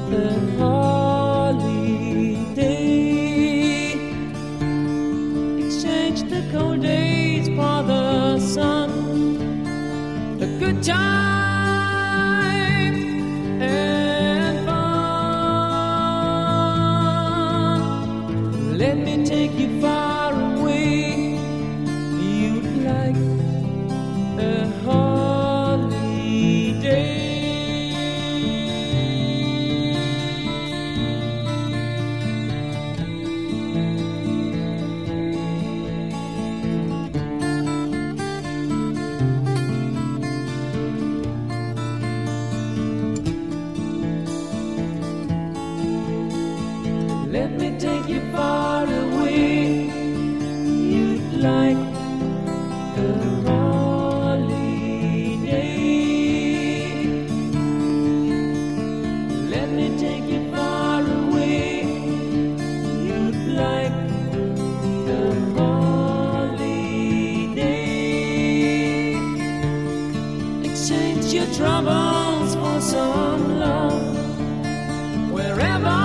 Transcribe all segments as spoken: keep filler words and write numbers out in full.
a holiday. Exchange the cold days for the sun, the good times and fun. Let me take you far away. You'd like a holiday. Let me take you far away. You'd like a holiday. Let me take you far away. You'd like a holiday. Exchange your troubles for some love. Wherever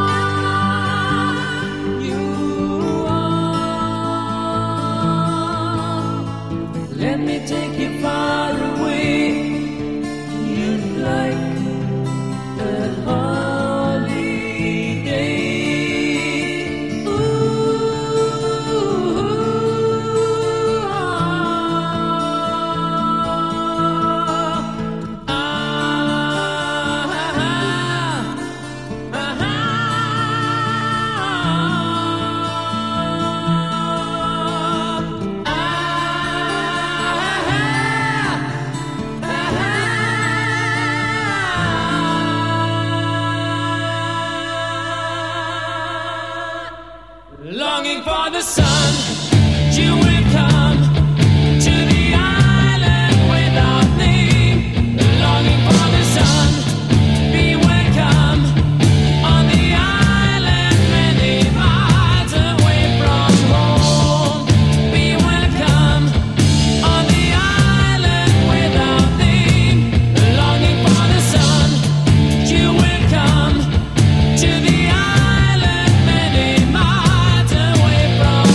let me take you far away. You'd like a holiday. Ooh, ah, ah, ah, ah, longing for the sun, you will come to the island without name. Longing for the sun, be welcome on the island many miles away from home. Be welcome on the island without name. Longing for the sun, you will come to the island many miles away from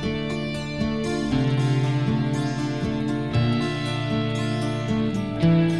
you.